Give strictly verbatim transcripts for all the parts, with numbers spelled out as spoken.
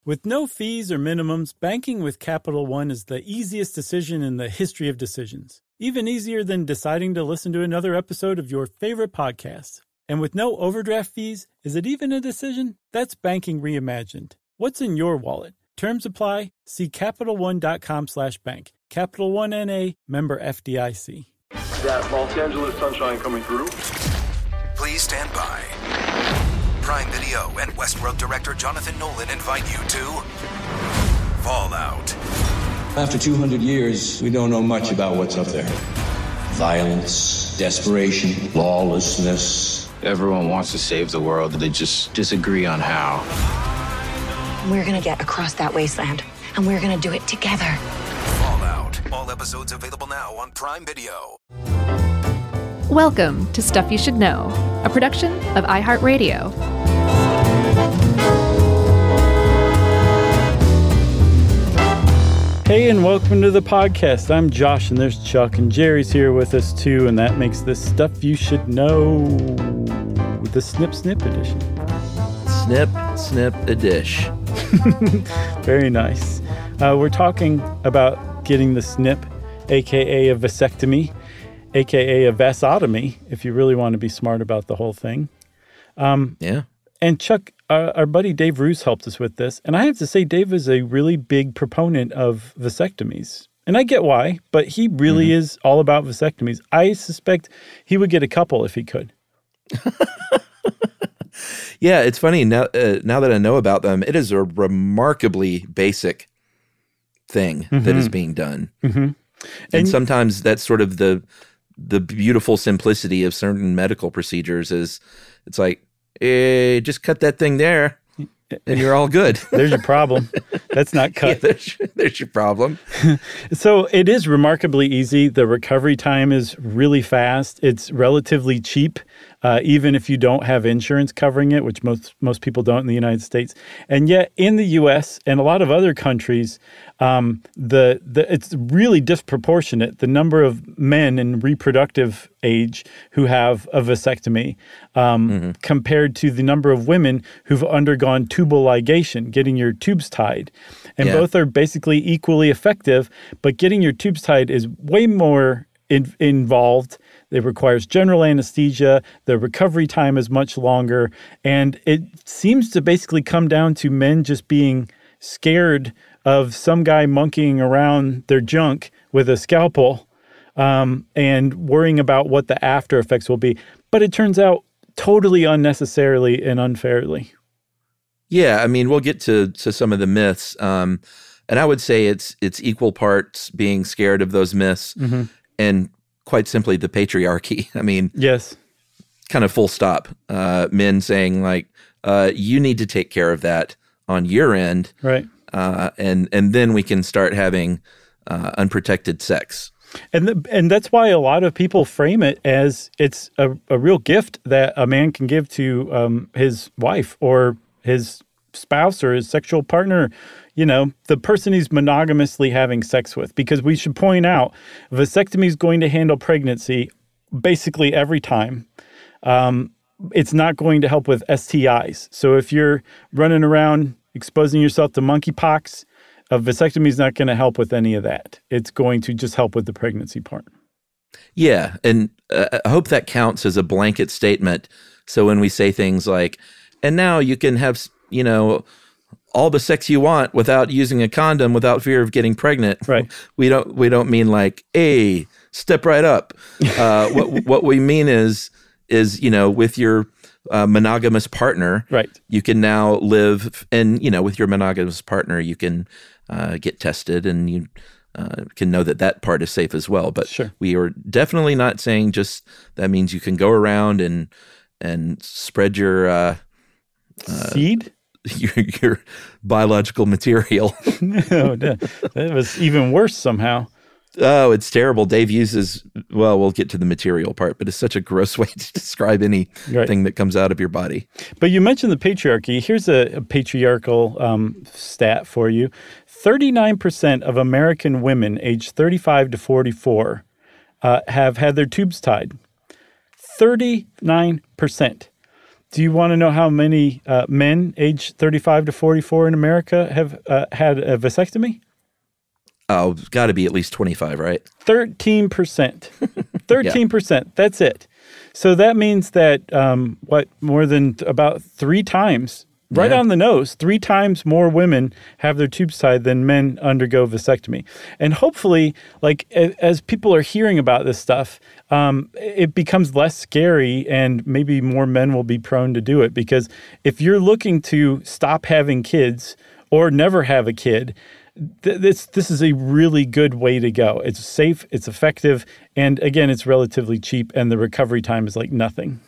With no fees or minimums, banking with Capital One is the easiest decision in the history of decisions. Even easier than deciding to listen to another episode of your favorite podcast. And with no overdraft fees, is it even a decision? That's banking reimagined. What's in your wallet? Terms apply. See CapitalOne.com slash bank. Capital One N A, member F D I C. That Los Angeles sunshine coming through. Please stand by. Prime Video and Westworld director Jonathan Nolan invite you to Fallout. After two hundred years, we don't know much about what's up there. Violence, desperation, lawlessness. Everyone wants to save the world, they just disagree on how. We're gonna get across that wasteland, and we're gonna do it together. Fallout. All episodes available now on Prime Video. Welcome to Stuff You Should Know, a production of iHeartRadio. Hey, and welcome to the podcast. I'm Josh, and there's Chuck, and Jerry's here with us too, and that makes this Stuff You Should Know, the Snip Snip edition. Snip, snip, a dish. Very nice. Uh, we're talking about getting the snip, a k a a vasectomy, a k a a vasotomy, if you really want to be smart about the whole thing. Um, yeah. And Chuck, our, our buddy Dave Roos helped us with this. And I have to say, Dave is a really big proponent of vasectomies. And I get why, but he really mm-hmm. is all about vasectomies. I suspect he would get a couple if he could. Yeah, it's funny. Now, uh, now that I know about them, it is a remarkably basic thing mm-hmm. that is being done. Mm-hmm. And, and sometimes that's sort of the the beautiful simplicity of certain medical procedures is it's like, eh, just cut that thing there and you're all good. There's your problem. That's not cut. Yeah, there's, there's your problem. So it is remarkably easy. The recovery time is really fast. It's relatively cheap, uh, even if you don't have insurance covering it, which most most people don't in the United States. And yet in the U S and a lot of other countries, um, the the it's really disproportionate, the number of men in reproductive age who have a vasectomy um, mm-hmm. compared to the number of women who've undergone tubal ligation, getting your tubes tied. And yeah. both are basically equally effective, but getting your tubes tied is way more in, involved. It requires general anesthesia. The recovery time is much longer. And it seems to basically come down to men just being scared of some guy monkeying around their junk with a scalpel um, and worrying about what the after effects will be. But it turns out totally unnecessarily and unfairly. Yeah, I mean, we'll get to, to some of the myths. Um, and I would say it's it's equal parts being scared of those myths mm-hmm. and quite simply the patriarchy. I mean, yes, kind of full stop. Uh, men saying like, uh, you need to take care of that on your end. Right. Uh, and, and then we can start having uh, unprotected sex. And the, and that's why a lot of people frame it as it's a, a real gift that a man can give to um, his wife or his spouse or his sexual partner, you know, the person he's monogamously having sex with. Because we should point out, vasectomy is going to handle pregnancy basically every time. Um, it's not going to help with S T Is. So if you're running around exposing yourself to monkeypox, a vasectomy is not going to help with any of that. It's going to just help with the pregnancy part. Yeah, and uh, I hope that counts as a blanket statement. So when we say things like, and now you can have, you know, all the sex you want without using a condom, without fear of getting pregnant. Right. We don't. We don't mean like, hey, step right up. Uh, what what we mean is is you know, with your uh, monogamous partner, right? You can now live, and you know, with your monogamous partner, you can uh, get tested, and you uh, can know that that part is safe as well. But sure. We are definitely not saying just that means you can go around and and spread your uh, Uh, seed? Your, your biological material. Oh, that was even worse somehow. Oh, it's terrible. Dave uses, well, we'll get to the material part, but it's such a gross way to describe anything right. that comes out of your body. But you mentioned the patriarchy. Here's a, a patriarchal um, stat for you. thirty-nine percent of American women aged thirty-five to forty-four uh, have had their tubes tied. thirty-nine percent. Do you want to know how many uh, men aged thirty-five to forty-four in America have uh, had a vasectomy? Oh, it's got to be at least twenty-five, right? thirteen percent. thirteen percent. Yeah. That's it. So that means that, um, what, more than th- about three times, right yeah. on the nose, three times more women have their tubes tied than men undergo vasectomy. And hopefully, like, a- as people are hearing about this stuff, um, it becomes less scary and maybe more men will be prone to do it. Because if you're looking to stop having kids or never have a kid, This this is a really good way to go. It's safe, it's effective, and again, it's relatively cheap, and the recovery time is like nothing.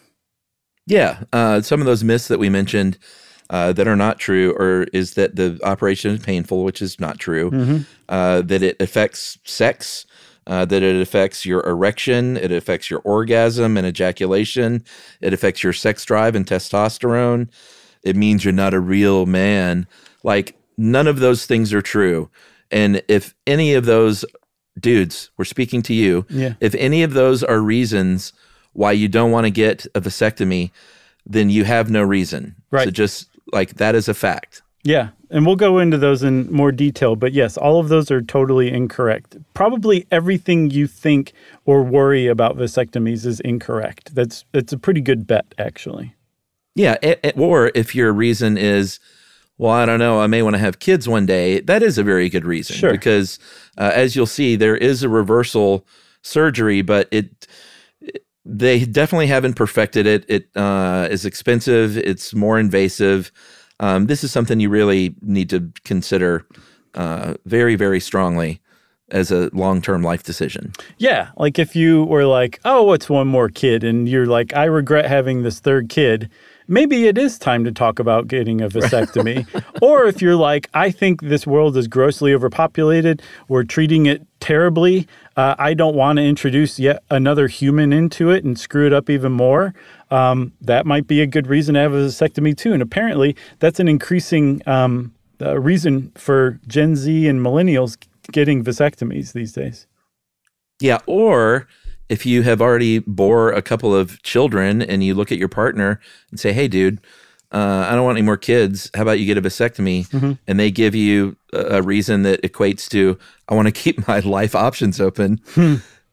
Yeah, uh, some of those myths that we mentioned uh, that are not true, or is that the operation is painful, which is not true. Mm-hmm. Uh, that it affects sex, uh, that it affects your erection, it affects your orgasm and ejaculation, it affects your sex drive and testosterone. It means you're not a real man. Like, none of those things are true. And if any of those dudes, we're speaking to you, yeah. if any of those are reasons why you don't want to get a vasectomy, then you have no reason. Right. So just like that is a fact. Yeah. And we'll go into those in more detail. But yes, all of those are totally incorrect. Probably everything you think or worry about vasectomies is incorrect. That's, that's a pretty good bet, actually. Yeah. It, it, or if your reason is, well, I don't know, I may want to have kids one day, that is a very good reason. Sure. Because uh, as you'll see, there is a reversal surgery, but it, it they definitely haven't perfected it. It uh, is expensive. It's more invasive. Um, this is something you really need to consider uh, very, very strongly as a long-term life decision. Yeah. Like if you were like, oh, what's one more kid? And you're like, I regret having this third kid. Maybe it is time to talk about getting a vasectomy. Or if you're like, I think this world is grossly overpopulated, we're treating it terribly, uh, I don't want to introduce yet another human into it and screw it up even more, um, that might be a good reason to have a vasectomy too. And apparently that's an increasing um, uh, reason for Gen Z and millennials getting vasectomies these days. Yeah, or if you have already bore a couple of children and you look at your partner and say, hey, dude, uh, I don't want any more kids. How about you get a vasectomy? Mm-hmm. And they give you a, a reason that equates to, I want to keep my life options open. Hmm.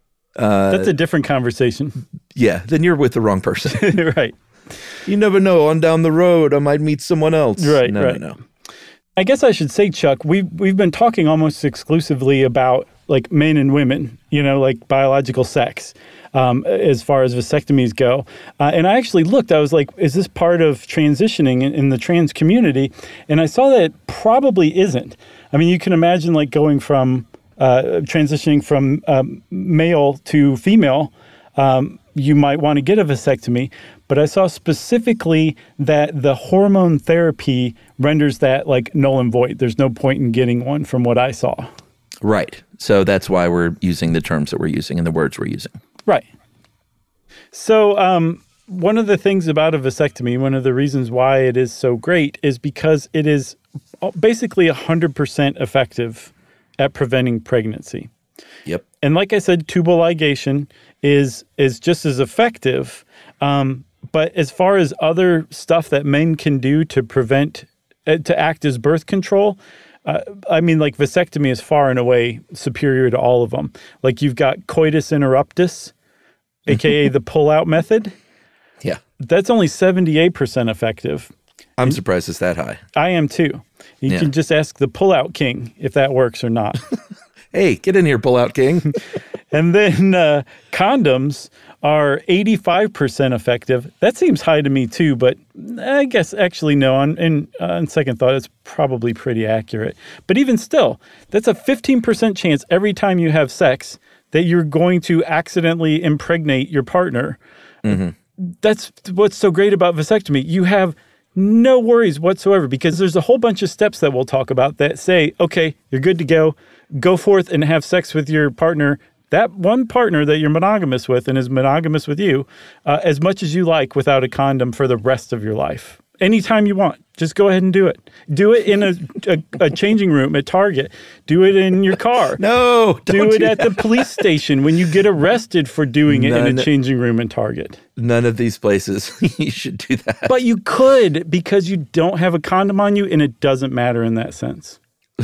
Uh, That's a different conversation. Yeah, then you're with the wrong person. Right. You never know. On down the road, I might meet someone else. Right, no, right. No, no. I guess I should say, Chuck, we've, we've been talking almost exclusively about like men and women, you know, like biological sex, um, as far as vasectomies go. Uh, and I actually looked, I was like, is this part of transitioning in, in the trans community? And I saw that it probably isn't. I mean, you can imagine like going from, uh, transitioning from um, male to female, um, you might want to get a vasectomy, but I saw specifically that the hormone therapy renders that like null and void. There's no point in getting one from what I saw. Right. So that's why we're using the terms that we're using and the words we're using. Right. So um, one of the things about a vasectomy, one of the reasons why it is so great is because it is basically one hundred percent effective at preventing pregnancy. Yep. And like I said, tubal ligation is is just as effective. Um, but as far as other stuff that men can do to prevent, uh, to act as birth control, uh, I mean, like vasectomy is far and away superior to all of them. Like you've got coitus interruptus, A K A the pull-out method. Yeah. That's only seventy-eight percent effective. I'm surprised it's that high. I am too. You yeah. can just ask the pull-out king if that works or not. Hey, get in here, pull-out king. And then uh, condoms are eighty-five percent effective. That seems high to me too, but I guess actually no. On, in, uh, on second thought, it's probably pretty accurate. But even still, that's a fifteen percent chance every time you have sex that you're going to accidentally impregnate your partner. Mm-hmm. That's what's so great about vasectomy. You have no worries whatsoever because there's a whole bunch of steps that we'll talk about that say, okay, you're good to go. Go forth and have sex with your partner, that one partner that you're monogamous with and is monogamous with you, uh, as much as you like without a condom for the rest of your life. anytime you want. Just go ahead and do it. Do it in a, a, a changing room at Target. Do it in your car. No, don't do it do at that. the police station when you get arrested for doing it None, in a changing room in Target. None of these places you should do that. But you could because you don't have a condom on you, and it doesn't matter in that sense.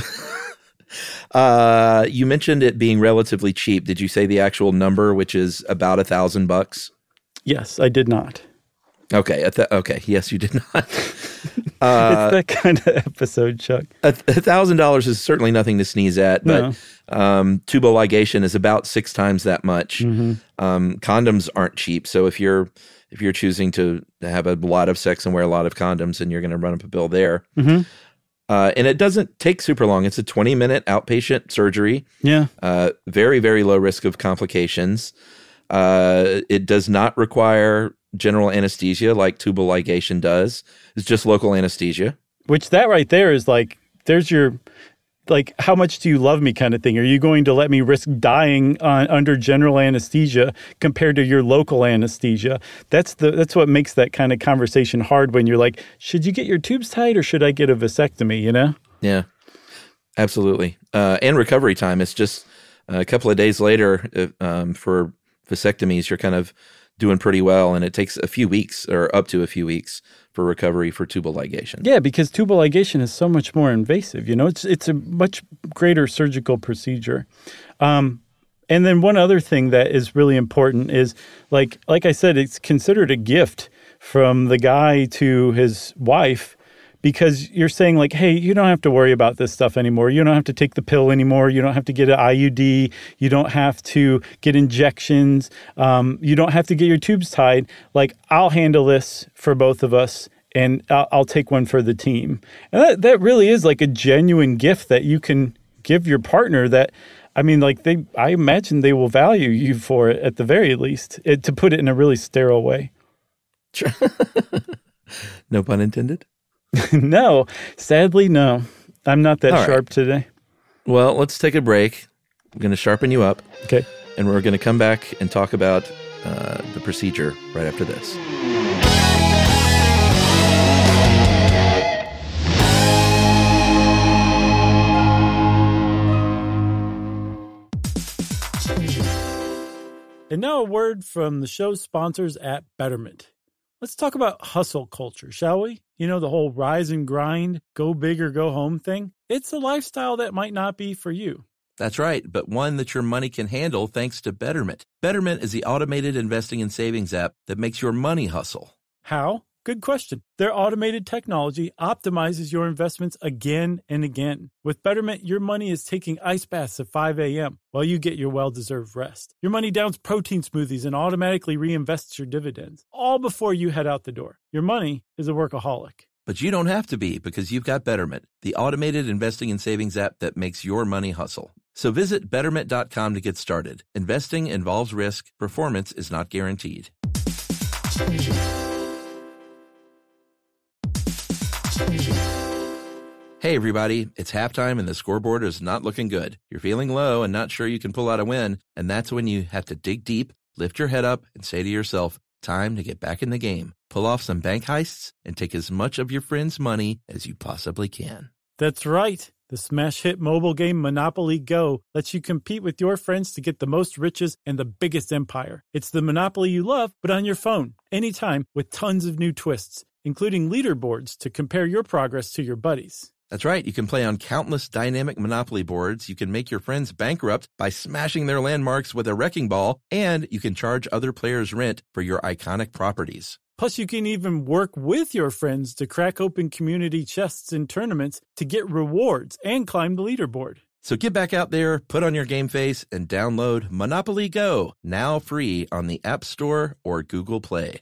uh, you mentioned it being relatively cheap. Did you say the actual number, which is about a thousand bucks? Yes, I did not. Okay. Th- okay. Yes, you did not. Uh, it's that kind of episode, Chuck. A thousand dollars is certainly nothing to sneeze at, but no. um, tubal ligation is about six times that much. Mm-hmm. Um, condoms aren't cheap, so if you're if you're choosing to have a lot of sex and wear a lot of condoms, and you're going to run up a bill there, mm-hmm. uh, and it doesn't take super long. It's a twenty minute outpatient surgery. Yeah, uh, very very low risk of complications. Uh, it does not require general anesthesia like tubal ligation does. It's just local anesthesia. Which that right there is like, there's your, like, how much do you love me kind of thing. Are you going to let me risk dying on, under general anesthesia compared to your local anesthesia? That's the that's what makes that kind of conversation hard when you're like, should you get your tubes tied or should I get a vasectomy, you know? Yeah, absolutely. Uh, and recovery time. It's just a couple of days later uh, um, for vasectomies, you're kind of doing pretty well, and it takes a few weeks or up to a few weeks for recovery for tubal ligation. Yeah, because tubal ligation is so much more invasive. You know, it's it's a much greater surgical procedure. Um, and then one other thing that is really important is, like like I said, it's considered a gift from the guy to his wife, because you're saying like, hey, you don't have to worry about this stuff anymore. You don't have to take the pill anymore. You don't have to get an I U D. You don't have to get injections. Um, you don't have to get your tubes tied. Like, I'll handle this for both of us, and I'll, I'll take one for the team. And that, that really is like a genuine gift that you can give your partner that, I mean, like they, I imagine they will value you for it at the very least, it, to put it in a really sterile way. Sure. No pun intended. No, sadly, no. I'm not that All sharp right. today. Well, let's take a break. I'm going to sharpen you up. Okay. And we're going to come back and talk about uh, the procedure right after this. And now a word from the show's sponsors at Betterment. Let's talk about hustle culture, shall we? You know, the whole rise and grind, go big or go home thing. It's a lifestyle that might not be for you. That's right, but one that your money can handle thanks to Betterment. Betterment is the automated investing and savings app that makes your money hustle. How? Good question. Their automated technology optimizes your investments again and again. With Betterment, your money is taking ice baths at five a.m. while you get your well-deserved rest. Your money downs protein smoothies and automatically reinvests your dividends, all before you head out the door. Your money is a workaholic. But you don't have to be, because you've got Betterment, the automated investing and savings app that makes your money hustle. So visit betterment dot com to get started. Investing involves risk. Performance is not guaranteed. Hey everybody, it's halftime and the scoreboard is not looking good. You're feeling low and not sure you can pull out a win, and that's when you have to dig deep, lift your head up, and say to yourself, time to get back in the game. Pull off some bank heists and take as much of your friends' money as you possibly can. That's right. The smash hit mobile game Monopoly Go lets you compete with your friends to get the most riches and the biggest empire. It's the Monopoly you love, but on your phone, anytime, with tons of new twists, including leaderboards to compare your progress to your buddies. That's right. You can play on countless dynamic Monopoly boards. You can make your friends bankrupt by smashing their landmarks with a wrecking ball, and you can charge other players rent for your iconic properties. Plus, you can even work with your friends to crack open community chests in tournaments to get rewards and climb the leaderboard. So get back out there, put on your game face, and download Monopoly Go, now free on the App Store or Google Play.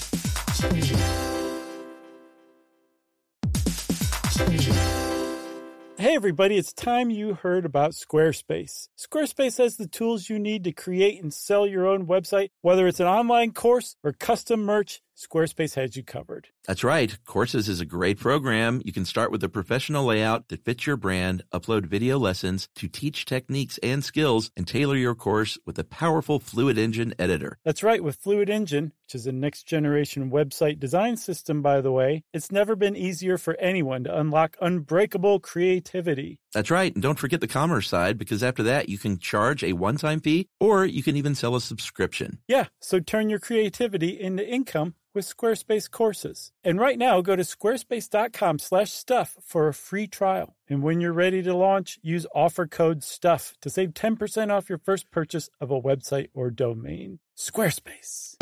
Hey everybody, it's time you heard about Squarespace. Squarespace has the tools you need to create and sell your own website, whether it's an online course or custom merch. Squarespace has you covered. That's right. Courses is a great program. You can start with a professional layout that fits your brand, upload video lessons to teach techniques and skills, and tailor your course with a powerful Fluid Engine editor. That's right. With Fluid Engine, which is a next-generation website design system, by the way, it's never been easier for anyone to unlock unbreakable creativity. That's right. And don't forget the commerce side, because after that, you can charge a one-time fee, or you can even sell a subscription. Yeah, so turn your creativity into income with Squarespace courses. And right now, go to squarespace.com slash stuff for a free trial. And when you're ready to launch, use offer code STUFF to save ten percent off your first purchase of a website or domain. Squarespace.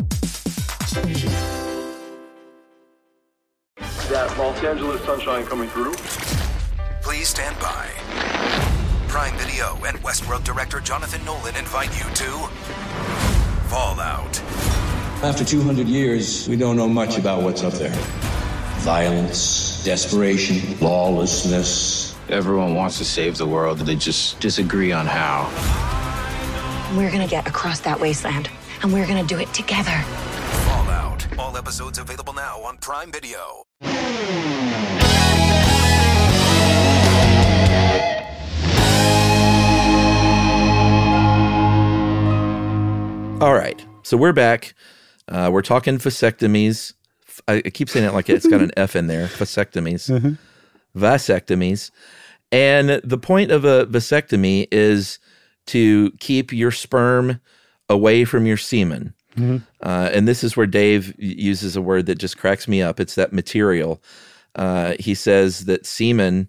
That Los Angeles sunshine coming through. Please stand by. Prime Video and Westworld director Jonathan Nolan invite you to Fallout. After two hundred years, we don't know much about what's up there. Violence, desperation, lawlessness. Everyone wants to save the world, they just disagree on how. We're gonna get across that wasteland, and we're gonna do it together. Fallout. All episodes available now on Prime Video. All right, so we're back. Uh, we're talking vasectomies. I, I keep saying it like it's got an F in there. Vasectomies. Mm-hmm. Vasectomies. And the point of a vasectomy is to keep your sperm away from your semen. Mm-hmm. Uh, and this is where Dave uses a word that just cracks me up. It's that material. Uh, he says that semen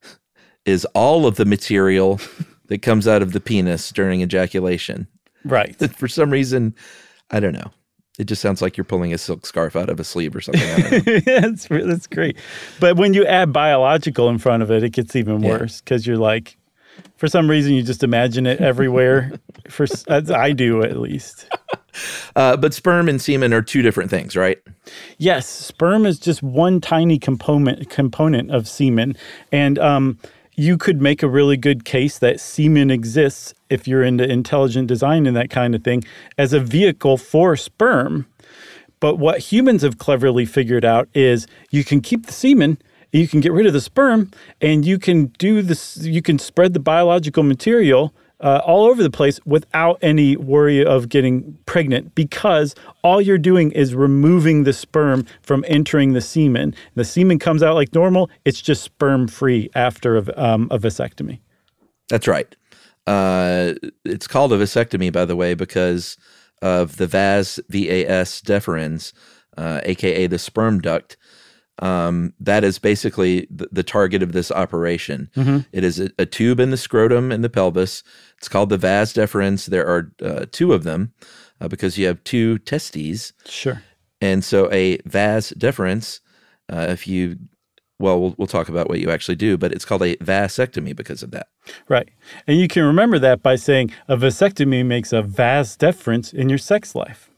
is all of the material that comes out of the penis during ejaculation. Right. For some reason, I don't know. It just sounds like you're pulling a silk scarf out of a sleeve or something. I don't know. Yeah, that's, that's great. But when you add biological in front of it, it gets even worse because you're like, for some reason, you just imagine it everywhere. For I do, at least. Uh, but sperm and semen are two different things, right? Yes. Sperm is just one tiny component component of semen. And um, you could make a really good case that semen exists, if you're into intelligent design and that kind of thing, as a vehicle for sperm. But what humans have cleverly figured out is you can keep the semen, you can get rid of the sperm, and you can do this. You can spread the biological material uh, all over the place without any worry of getting pregnant, because all you're doing is removing the sperm from entering the semen. The semen comes out like normal. It's just sperm-free after a, um, a vasectomy. That's right. Uh, it's called a vasectomy, by the way, because of the vas, V A S deferens, uh, a k a the sperm duct. Um, that is basically the, the target of this operation. Mm-hmm. It is a, a tube in the scrotum and the pelvis. It's called the vas deferens. There are uh, two of them uh, because you have two testes. Sure. And so a vas deferens, uh, if you... Well, well, we'll talk about what you actually do, but it's called a vasectomy because of that. Right. And you can remember that by saying a vasectomy makes a vas deferens in your sex life.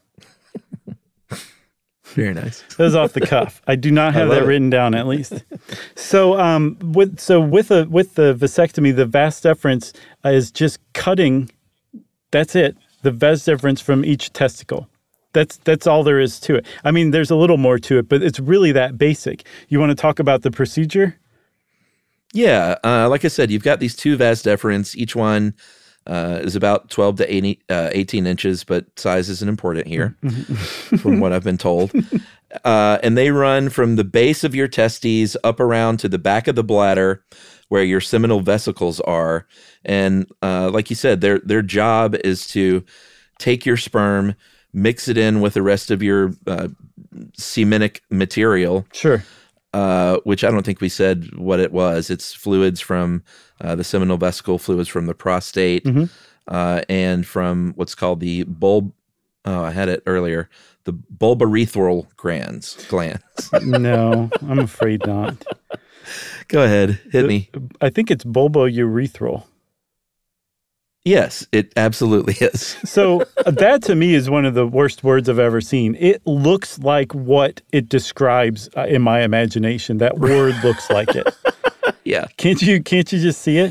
Very nice. That was off the cuff. I do not have that written it. down, at least. So, um, with so with a with the vasectomy, the vas deferens is just cutting. That's it. The vas deferens from each testicle. That's that's all there is to it. I mean, there's a little more to it, but it's really that basic. You want to talk about the procedure? Yeah. Uh, like I said, you've got these two vas deferens. Each one uh, is about twelve to eighty, uh, eighteen inches, but size isn't important here, from what I've been told. Uh, and they run from the base of your testes up around to the back of the bladder where your seminal vesicles are. And uh, like you said, their their job is to take your sperm, mix it in with the rest of your uh, semenic material. Sure. Uh, which I don't think we said what it was. It's fluids from uh, the seminal vesicle, fluids from the prostate, mm-hmm. uh, and from what's called the bulb. Oh, I had it earlier. The bulbourethral glands. Glands. No, I'm afraid not. Go ahead, hit the, me. I think it's bulbourethral. Yes, it absolutely is. So that to me is one of the worst words I've ever seen. It looks like what it describes uh, in my imagination. That word looks like it. Yeah. Can't you can't you just see it?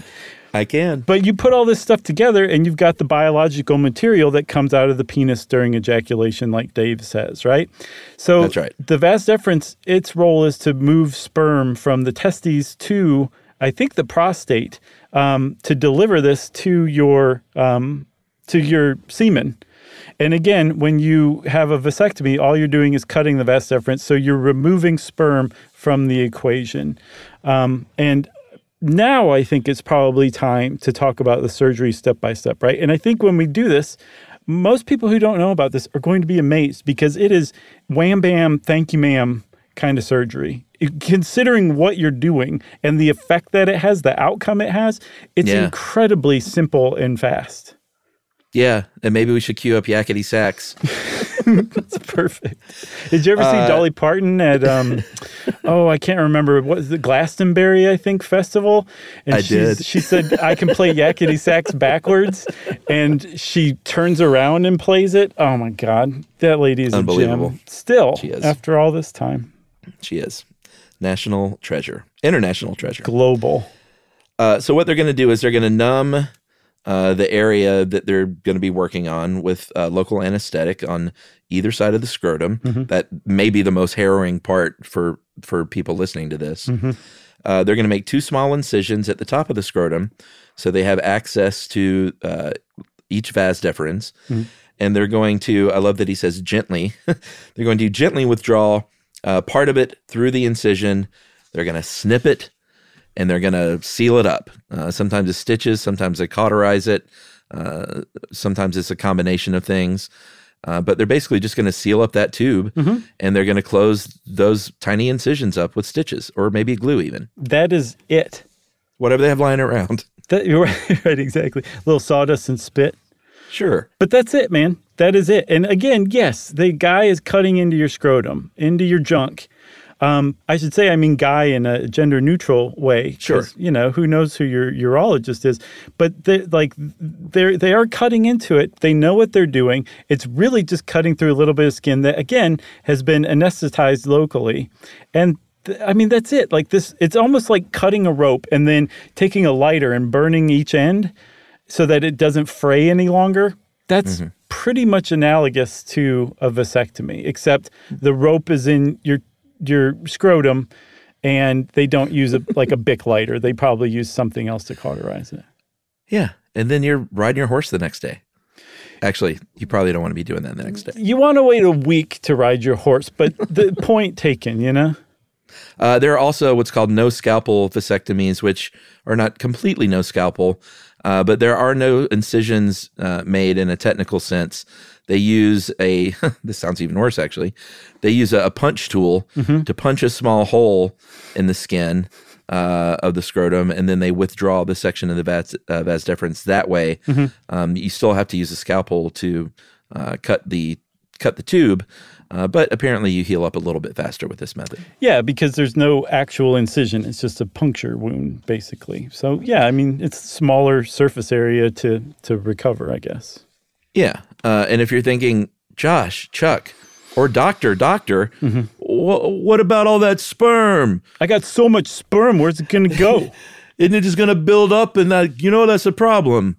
I can. But you put all this stuff together and you've got the biological material that comes out of the penis during ejaculation, like Dave says, right? So That's right. The vas deferens, its role is to move sperm from the testes to, I think, the prostate, um, to deliver this to your um, to your semen. And again, when you have a vasectomy, all you're doing is cutting the vas deferens, so you're removing sperm from the equation. Um, and now I think it's probably time to talk about the surgery step by step, right? And I think when we do this, most people who don't know about this are going to be amazed because it is wham bam, thank you ma'am kind of surgery. Considering what you're doing and the effect that it has, the outcome it has, it's Yeah. incredibly simple and fast. Yeah, and maybe we should cue up Yakety Sax. That's perfect. Did you ever see Uh, Dolly Parton at, um, oh, I can't remember, what is it, Glastonbury, I think, festival? And I she's, did. She said, I can play Yakety Sax backwards, and she turns around and plays it. Oh, my God. That lady is a Unbelievable. gem. Still, She is. after all this time. She is. National treasure. International treasure. Global. Uh, so what they're going to do is they're going to numb uh, the area that they're going to be working on with uh, local anesthetic on either side of the scrotum. Mm-hmm. That may be the most harrowing part for, for people listening to this. Mm-hmm. Uh, they're going to make two small incisions at the top of the scrotum so they have access to uh, each vas deferens. Mm-hmm. And they're going to, I love that he says gently, they're going to gently withdraw uh, part of it through the incision. They're going to snip it and they're going to seal it up. Uh, sometimes it's stitches, sometimes they cauterize it, uh, sometimes it's a combination of things. Uh, but they're basically just going to seal up that tube Mm-hmm. and they're going to close those tiny incisions up with stitches or maybe glue even. That is it. Whatever they have lying around. That, you're right, right, exactly. A little sawdust and spit. Sure. But that's it, man. That is it. And again, yes, the guy is cutting into your scrotum, into your junk. Um, I should say, I mean, guy in a gender neutral way. 'Cause, Sure. You know, who knows who your urologist is, but they like they're they are cutting into it. They know what they're doing. It's really just cutting through a little bit of skin that, again, has been anesthetized locally, and. th- I mean, that's it. Like this, it's almost like cutting a rope and then taking a lighter and burning each end so that it doesn't fray any longer. That's Mm-hmm. pretty much analogous to a vasectomy, except the rope is in your your scrotum, and they don't use a like a Bic lighter. They probably use something else to cauterize it. Yeah. And then you're riding your horse the next day. Actually, you probably don't want to be doing that the next day. You want to wait a week to ride your horse, but the point taken, you know? Uh, there are also what's called no scalpel vasectomies, which are not completely no scalpel, uh, but there are no incisions uh, made in a technical sense. They use a, this sounds even worse actually, they use a, a punch tool Mm-hmm. to punch a small hole in the skin uh, of the scrotum, and then they withdraw the section of the vas, uh, vas deferens that way. Mm-hmm. Um, you still have to use a scalpel to uh, cut the cut the tube, uh, but apparently you heal up a little bit faster with this method. Yeah, because there's no actual incision. It's just a puncture wound, basically. So, yeah, I mean, it's smaller surface area to to recover, I guess. Yeah. Uh, and if you're thinking, Josh, Chuck, or doctor, doctor, Mm-hmm. wh- what about all that sperm? I got so much sperm. Where's it going to go? Isn't it just going to build up and that, you know, that's a problem?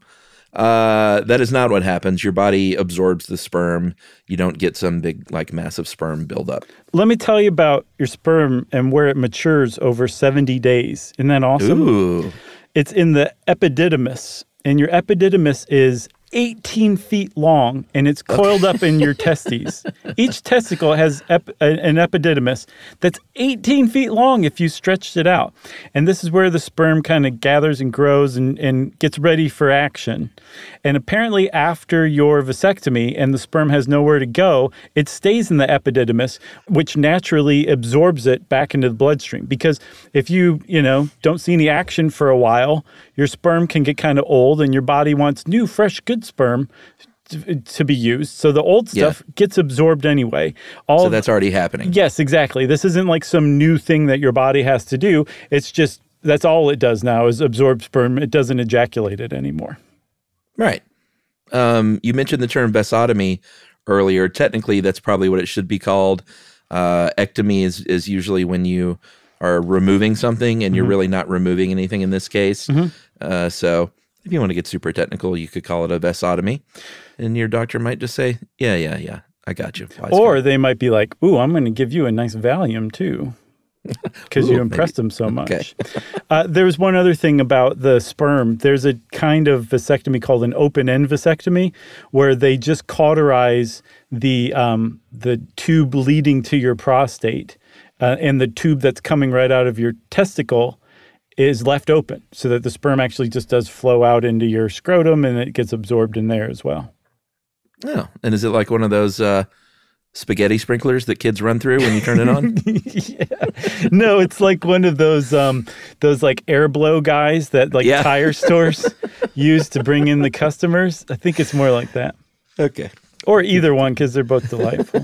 Uh, that is not what happens. Your body absorbs the sperm. You don't get some big, like, massive sperm buildup. Let me tell you about your sperm and where it matures over seventy days. Isn't that awesome? Ooh. It's in the epididymis, and your epididymis is eighteen feet long, and it's coiled up in your testes. Each testicle has ep- an epididymis that's eighteen feet long if you stretched it out. And this is where the sperm kind of gathers and grows and, and gets ready for action. And apparently after your vasectomy and the sperm has nowhere to go, it stays in the epididymis, which naturally absorbs it back into the bloodstream. Because if you, you know, don't see any action for a while, your sperm can get kind of old and your body wants new, fresh, good sperm to, to be used. So the old stuff Yeah. gets absorbed anyway. All So of- that's already happening. Yes, exactly. This isn't like some new thing that your body has to do. It's just, that's all it does now is absorb sperm. It doesn't ejaculate it anymore. Right. Um, you mentioned the term vasotomy earlier. Technically, that's probably what it should be called. Uh, ectomy is, is usually when you are removing something, and you're Mm-hmm. really not removing anything in this case. Mm-hmm. Uh, so if you want to get super technical, you could call it a vasotomy, and your doctor might just say, yeah, yeah, yeah, I got you. Wise Or guy. they might be like, ooh, I'm going to give you a nice Valium too, because Ooh, you impressed maybe. them so much. Okay. uh, there was one other thing about the sperm. There's a kind of vasectomy called an open-end vasectomy, where they just cauterize the um, the tube leading to your prostate, uh, and the tube that's coming right out of your testicle is left open, so that the sperm actually just does flow out into your scrotum, and it gets absorbed in there as well. Oh, and is it like one of those uh, spaghetti sprinklers that kids run through when you turn it on? Yeah. No, it's like one of those um those like air blow guys that like Yeah. tire stores use to bring in the customers. I think it's more like that. Okay. Or either one, because they're both delightful.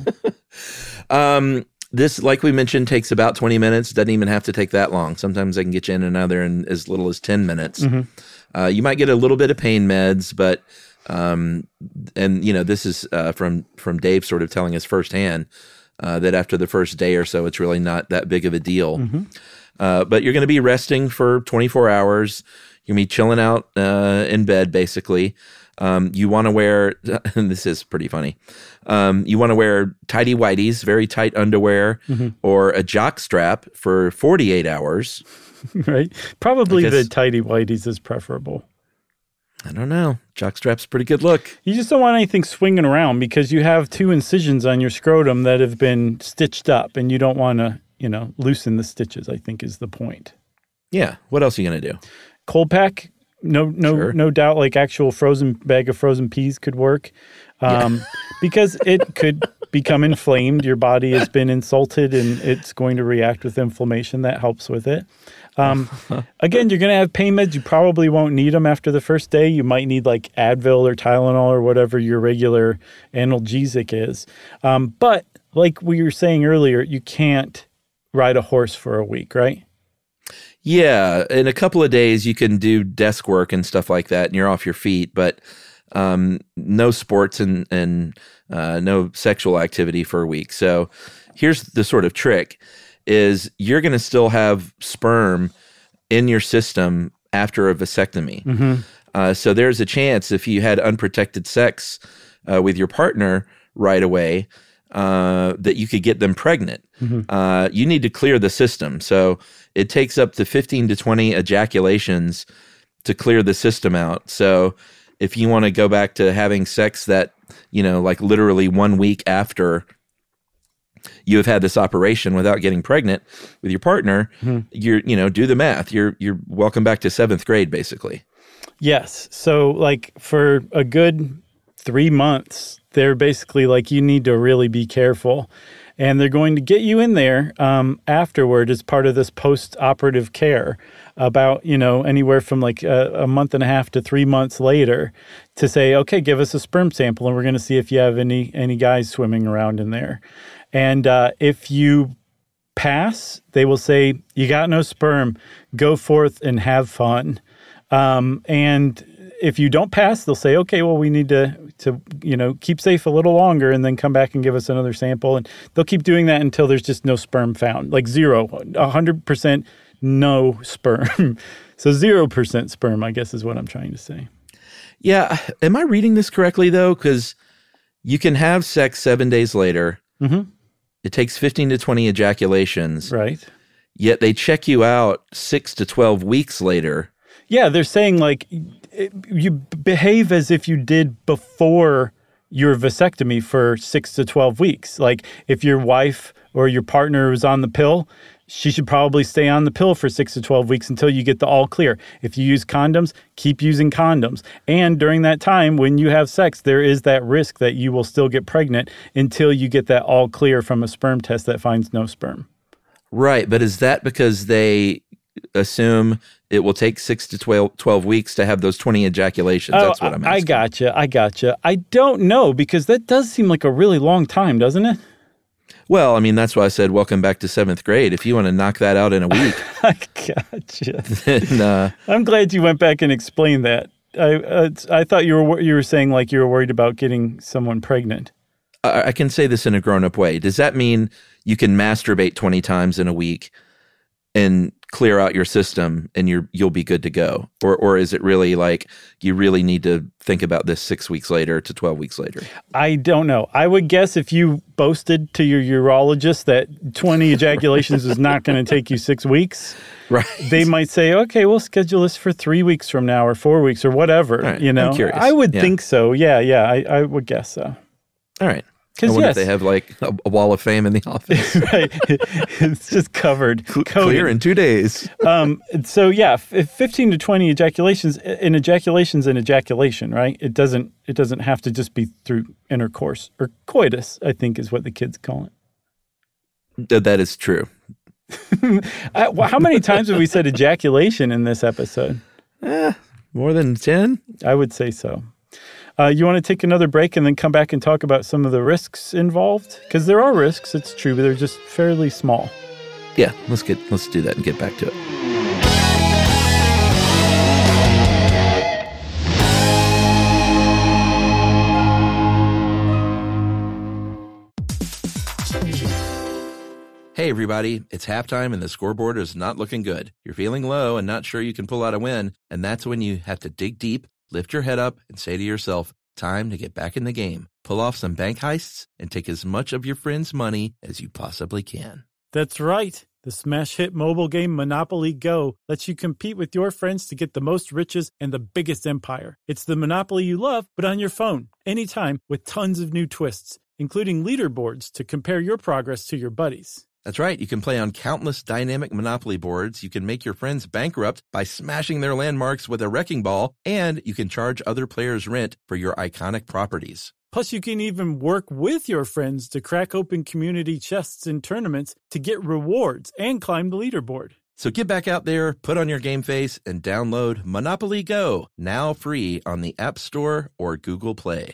Um, this, like we mentioned, takes about twenty minutes. Doesn't even have to take that long. Sometimes I can get you in and out of there in as little as ten minutes. Mm-hmm. Uh, you might get a little bit of pain meds, but um, and you know this is uh, from from Dave sort of telling us firsthand uh, that after the first day or so, it's really not that big of a deal. Mm-hmm. Uh, but you're going to be resting for twenty-four hours. You're going to be chilling out uh, in bed, basically. Um, you want to wear, and this is pretty funny, um, you want to wear tighty whities, very tight underwear, Mm-hmm. or a jock strap for forty-eight hours. Right? Probably I the guess- tighty whities is preferable. I don't know. Jock strap's a pretty good look. You just don't want anything swinging around because you have two incisions on your scrotum that have been stitched up, and you don't want to, you know, loosen the stitches, I think is the point. Yeah. What else are you going to do? Cold pack, no, no, Sure. no doubt. Like actual frozen bag of frozen peas could work, um, because it could become inflamed. Your body has been insulted, and it's going to react with inflammation. That helps with it. Um, again, you're going to have pain meds. You probably won't need them after the first day. You might need like Advil or Tylenol or whatever your regular analgesic is. Um, but like we were saying earlier, you can't ride a horse for a week, right? Yeah. In a couple of days, you can do desk work and stuff like that, and you're off your feet, but um, no sports and, and uh, no sexual activity for a week. So here's the sort of trick is you're going to still have sperm in your system after a vasectomy. Mm-hmm. Uh, so there's a chance if you had unprotected sex uh, with your partner right away uh, that you could get them pregnant. Mm-hmm. Uh, you need to clear the system. So it takes up to fifteen to twenty ejaculations to clear the system out. So if you want to go back to having sex that, you know, like literally one week after you have had this operation without getting pregnant with your partner, Mm-hmm. you're, you know, do the math. You're, you're welcome back to seventh grade, basically. Yes. So, like, for a good three months, they're basically like, you need to really be careful. And they're going to get you in there um, afterward as part of this post-operative care about, you know, anywhere from like a, a month and a half to three months later to say, okay, give us a sperm sample and we're going to see if you have any any guys swimming around in there. And uh, if you pass, they will say, you got no sperm, go forth and have fun. Um, and if you don't pass, they'll say, okay, well, we need to, to, you know, keep safe a little longer and then come back and give us another sample. And they'll keep doing that until there's just no sperm found, like zero, one hundred percent no sperm. So zero percent sperm, I guess, is what I'm trying to say. Yeah. Am I reading this correctly, though? Because you can have sex seven days later. Mm-hmm. It takes fifteen to twenty ejaculations. Right. Yet they check you out six to twelve weeks later. Yeah, they're saying like you behave as if you did before your vasectomy for six to twelve weeks. Like if your wife or your partner was on the pill, she should probably stay on the pill for six to twelve weeks until you get the all clear. If you use condoms, keep using condoms. And during that time, when you have sex, there is that risk that you will still get pregnant until you get that all clear from a sperm test that finds no sperm. Right. But is that because they assume it will take six to twelve, twelve weeks to have those twenty ejaculations? Oh, That's what I'm asking. I gotcha. I gotcha. I don't know because that does seem like a really long time, doesn't it? Well, I mean, that's why I said welcome back to seventh grade. If you want to knock that out in a week, I gotcha. then uh, I'm glad you went back and explained that. I uh, I thought you were you were saying like you were worried about getting someone pregnant. I, I can say this in a grown-up way. Does that mean you can masturbate twenty times in a week and clear out your system and you're you'll be good to go? Or or is it really like you really need to think about this six weeks later to twelve weeks later? I don't know. I would guess if you boasted to your urologist that twenty ejaculations is not going to take you six weeks, right? They might say, okay, we'll schedule this for three weeks from now or four weeks or whatever. Right. You know, I'm curious. I would yeah. think so. Yeah, yeah, I, I would guess so. All right. I wonder yes. if they have like a, a wall of fame in the office. Right. It's just covered. Clear in two days. um, so yeah, f- fifteen to twenty ejaculations, an ejaculation's an ejaculation, right? It doesn't, it doesn't have to just be through intercourse or coitus, I think is what the kids call it. Th- that is true. I, well, how many times have we said ejaculation in this episode? Eh, more than ten? I would say so. Uh, you want to take another break and then come back and talk about some of the risks involved? Because there are risks, it's true, but they're just fairly small. Yeah, let's get let's do that and get back to it. Hey, everybody, it's halftime and the scoreboard is not looking good. You're feeling low and not sure you can pull out a win, and that's when you have to dig deep, lift your head up, and say to yourself, time to get back in the game. Pull off some bank heists and take as much of your friends' money as you possibly can. That's right. The smash hit mobile game Monopoly Go lets you compete with your friends to get the most riches and the biggest empire. It's the Monopoly you love, but on your phone, anytime, with tons of new twists, including leaderboards to compare your progress to your buddies. That's right. You can play on countless dynamic Monopoly boards. You can make your friends bankrupt by smashing their landmarks with a wrecking ball, and you can charge other players rent for your iconic properties. Plus, you can even work with your friends to crack open community chests in tournaments to get rewards and climb the leaderboard. So get back out there, put on your game face, and download Monopoly Go, now free on the App Store or Google Play.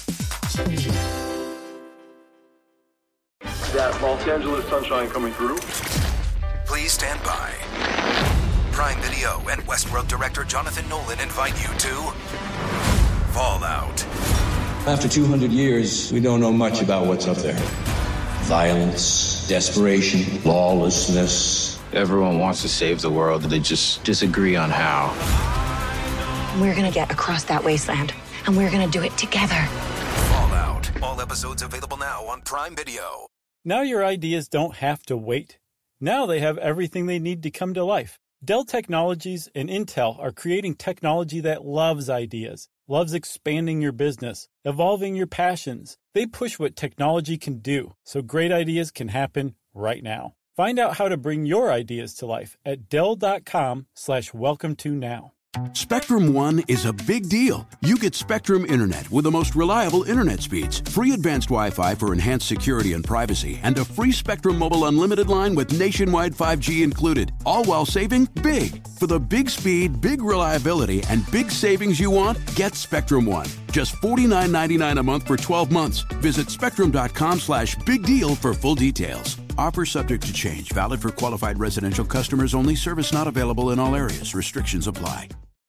That Los Angeles sunshine coming through. Please stand by. Prime Video and Westworld director Jonathan Nolan invite you to Fallout. After two hundred years, we don't know much about what's up there. Violence, desperation, lawlessness. Everyone wants to save the world, they just disagree on how. We're gonna get across that wasteland, and we're gonna do it together. Fallout. All episodes available now on Prime Video. Now your ideas don't have to wait. Now they have everything they need to come to life. Dell Technologies and Intel are creating technology that loves ideas, loves expanding your business, evolving your passions. They push what technology can do, so great ideas can happen right now. Find out how to bring your ideas to life at Dell.com slash welcome to now. Spectrum One is a big deal. You get Spectrum Internet with the most reliable internet speeds, free advanced Wi-Fi for enhanced security and privacy, and a free Spectrum Mobile Unlimited line with nationwide five G included, all while saving big. For the big speed, big reliability, and big savings you want, get Spectrum One. Just forty-nine ninety-nine a month for twelve months. Visit spectrum.com slash big deal for full details. Offer subject to change. Valid for qualified residential customers only. Service not available in all areas. Restrictions apply.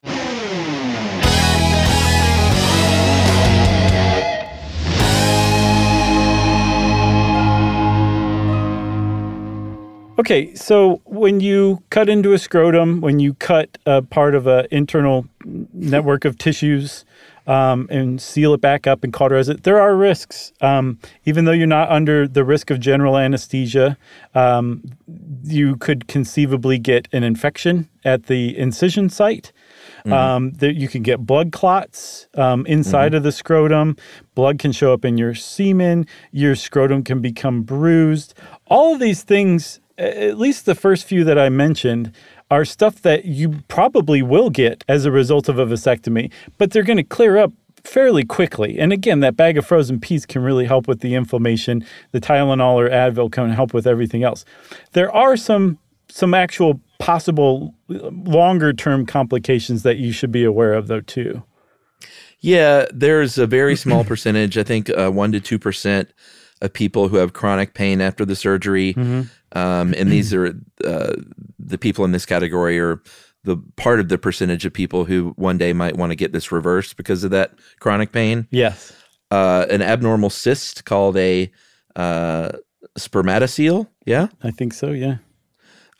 Okay, so when you cut into a scrotum, when you cut a part of an internal network of tissues um, and seal it back up and cauterize it, there are risks. Um, even though you're not under the risk of general anesthesia, um, you could conceivably get an infection at the incision site. Mm-hmm. Um, that you can get blood clots um, inside mm-hmm. of the scrotum. Blood can show up in your semen. Your scrotum can become bruised. All of these things, at least the first few that I mentioned, are stuff that you probably will get as a result of a vasectomy, but they're going to clear up fairly quickly. And again, that bag of frozen peas can really help with the inflammation. The Tylenol or Advil can help with everything else. There are some some actual possible longer-term complications that you should be aware of, though, too. Yeah, there's a very small percentage, I think uh, one to two percent of people who have chronic pain after the surgery. Mm-hmm. Um, and these are uh, the people in this category are the part of the percentage of people who one day might want to get this reversed because of that chronic pain. Yes. Uh, an abnormal cyst called a uh, spermatocele. Yeah? I think so, yeah.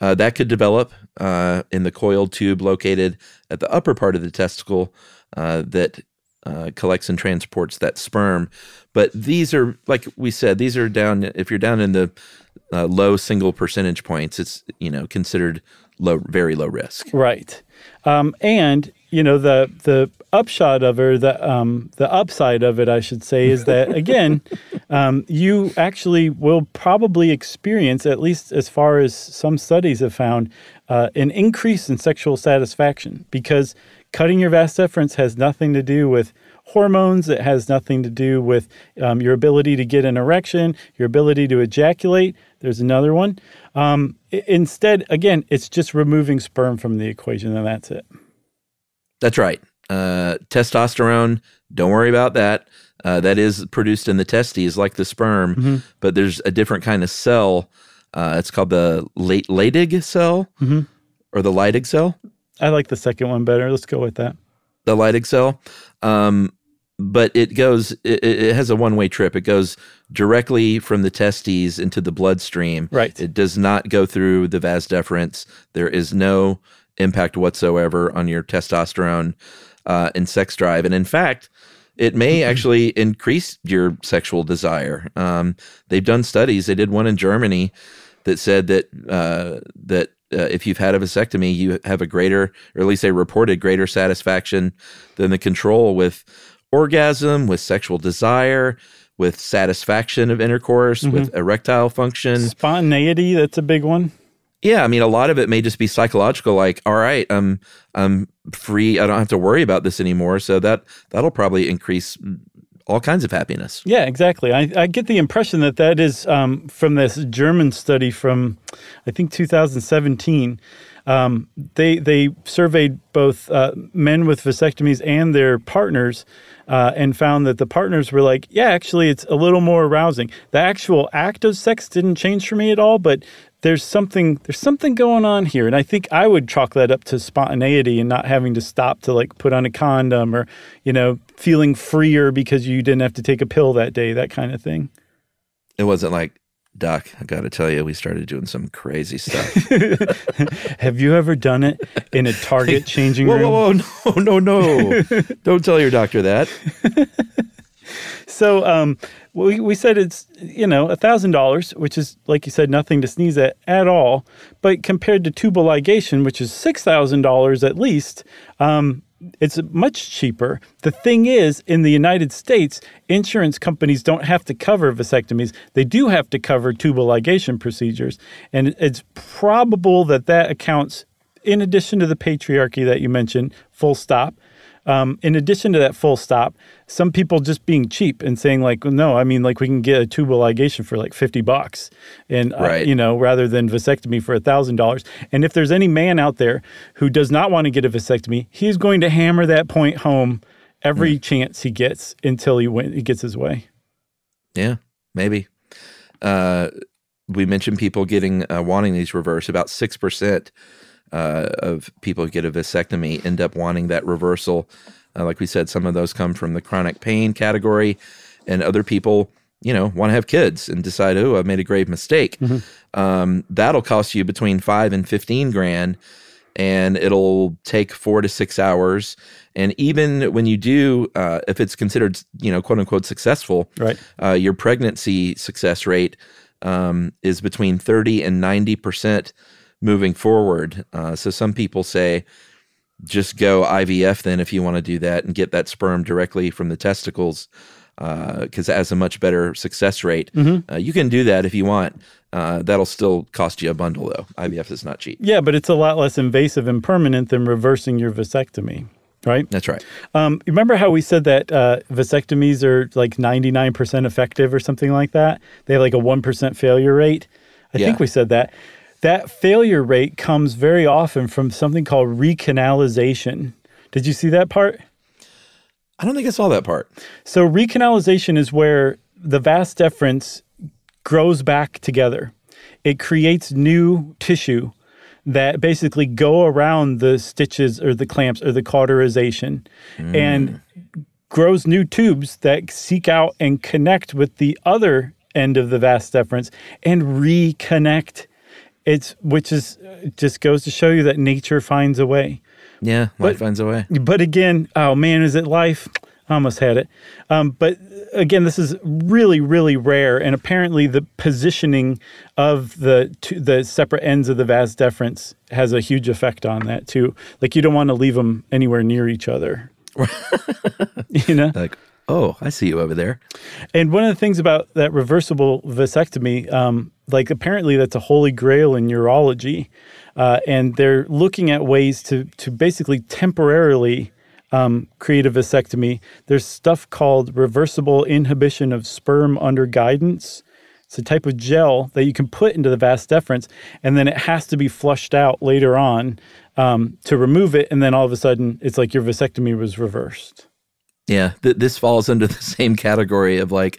Uh, that could develop uh, in the coiled tube located at the upper part of the testicle uh, that uh, collects and transports that sperm. But these are, like we said, these are down, if you're down in the uh, low single percentage points, it's, you know, considered low, very low risk. Right. Um, and, you know, the the upshot of it, or the, um, the upside of it, I should say, is that, again, um, you actually will probably experience, at least as far as some studies have found, uh, an increase in sexual satisfaction, because cutting your vas deferens has nothing to do with hormones. It has nothing to do with um, your ability to get an erection, your ability to ejaculate. There's another one. Um, I- instead, again, it's just removing sperm from the equation, and that's it. That's right. Uh, testosterone, don't worry about that. Uh, that is produced in the testes like the sperm, Mm-hmm. but there's a different kind of cell. Uh, it's called the late Leydig cell Mm-hmm. or the Leydig cell. I like the second one better. Let's go with that. The Leydig cell. Um, but it goes, it, it has a one-way trip. It goes directly from the testes into the bloodstream. Right. It does not go through the vas deferens. There is no impact whatsoever on your testosterone uh, and sex drive. And in fact, it may actually increase your sexual desire. Um, they've done studies. They did one in Germany that said that uh, that uh, if you've had a vasectomy, you have a greater, or at least they reported greater satisfaction than the control with orgasm, with sexual desire, with satisfaction of intercourse, Mm-hmm. with erectile function. Spontaneity, that's a big one. Yeah, I mean, a lot of it may just be psychological. Like, all right, I'm I'm free. I don't have to worry about this anymore. So that that'll probably increase all kinds of happiness. Yeah, exactly. I, I get the impression that that is um, from this German study from, I think, two thousand seventeen. Um, they they surveyed both uh, men with vasectomies and their partners, uh, and found that the partners were like, yeah, actually, it's a little more arousing. The actual act of sex didn't change for me at all, but there's something there's something going on here, and I think I would chalk that up to spontaneity and not having to stop to like put on a condom, or, you know, feeling freer because you didn't have to take a pill that day, that kind of thing. It wasn't like, Doc, I got to tell you, we started doing some crazy stuff. Have you ever done it in a Target changing whoa, room? Whoa, whoa, no, no, no. Don't tell your doctor that. So um, we we said it's, you know, one thousand dollars, which is, like you said, nothing to sneeze at at all. But compared to tubal ligation, which is six thousand dollars at least, um, it's much cheaper. The thing is, in the United States, insurance companies don't have to cover vasectomies. They do have to cover tubal ligation procedures. And it's probable that that accounts, in addition to the patriarchy that you mentioned, full stop. Um, in addition to that full stop, some people just being cheap and saying like, well, no, I mean, like we can get a tubal ligation for like fifty bucks and, uh, Right. you know, rather than vasectomy for a thousand dollars. And if there's any man out there who does not want to get a vasectomy, he's going to hammer that point home every mm. chance he gets until he, win- he gets his way. Yeah, maybe. Uh, we mentioned people getting, uh, wanting these reversed. About six percent Uh, of people who get a vasectomy end up wanting that reversal. Uh, like we said, some of those come from the chronic pain category, and other people, you know, want to have kids and decide, oh, I've made a grave mistake. Mm-hmm. Um, that'll cost you between five and fifteen grand, and it'll take four to six hours. And even when you do, uh, if it's considered, you know, quote unquote successful, right, uh, your pregnancy success rate um, is between thirty and ninety percent. Moving forward. Uh, so some people say, just go I V F then if you want to do that and get that sperm directly from the testicles, because uh, it has a much better success rate. Mm-hmm. Uh, you can do that if you want. Uh, that'll still cost you a bundle, though. I V F is not cheap. Yeah, but it's a lot less invasive and permanent than reversing your vasectomy, right? That's right. Um, remember how we said that uh, vasectomies are like ninety-nine percent effective or something like that? They have like a one percent failure rate. I yeah. think we said that. That failure rate comes very often from something called recanalization. Did you see that part? I don't think I saw that part. So recanalization is where the vas deferens grows back together. It creates new tissue that basically go around the stitches or the clamps or the cauterization mm. and grows new tubes that seek out and connect with the other end of the vas deferens and reconnect. It's which is just goes to show you that nature finds a way. Yeah, life but, finds a way. But again, oh man, is it life? I almost had it. Um, but again, this is really, really rare, and apparently the positioning of the two, the separate ends of the vas deferens has a huge effect on that too. Like you don't want to leave them anywhere near each other. You know, like. Oh, I see you over there. And one of the things about that reversible vasectomy, um, like apparently that's a holy grail in urology, uh, and they're looking at ways to to basically temporarily um, create a vasectomy. There's stuff called reversible inhibition of sperm under guidance. It's a type of gel that you can put into the vas deferens, and then it has to be flushed out later on um, to remove it, and then all of a sudden it's like your vasectomy was reversed. Yeah, th- this falls under the same category of like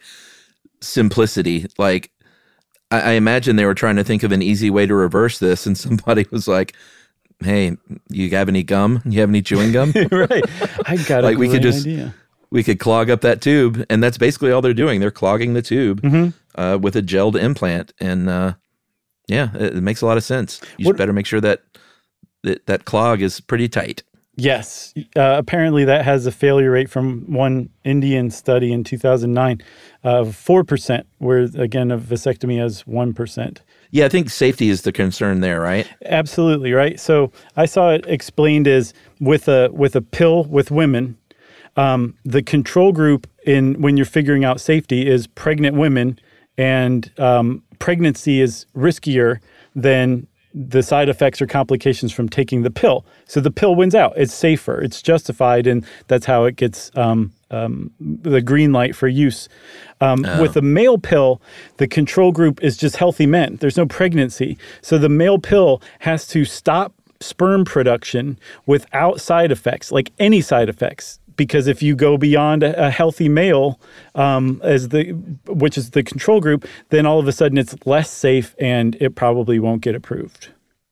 simplicity. Like, I-, I imagine they were trying to think of an easy way to reverse this, and somebody was like, "Hey, you have any gum? You have any chewing gum?" Right. I got like a we great could just idea. we could clog up that tube, and that's basically all they're doing. They're clogging the tube mm-hmm. uh, with a gelled implant, and uh, yeah, it, it makes a lot of sense. You what, better make sure that, that that clog is pretty tight. Yes. Uh, apparently that has a failure rate from one Indian study in two thousand nine of four percent, where, again, a vasectomy has one percent. Yeah, I think safety is the concern there, right? Absolutely, right? So I saw it explained as with a with a pill with women, um, the control group in when you're figuring out safety is pregnant women, and um, pregnancy is riskier than the side effects or complications from taking the pill. So the pill wins out. It's safer. It's justified, and that's how it gets um, um, the green light for use. Um, oh. With the male pill, the control group is just healthy men. There's no pregnancy. So the male pill has to stop sperm production without side effects, like any side effects. Because if you go beyond a, a healthy male, um, as the which is the control group, then all of a sudden it's less safe and it probably won't get approved.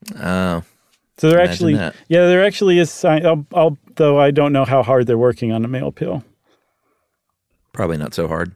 Oh, so there actually, that. yeah, there actually is. I'll, I'll, though I don't know how hard they're working on a male pill. Probably not so hard.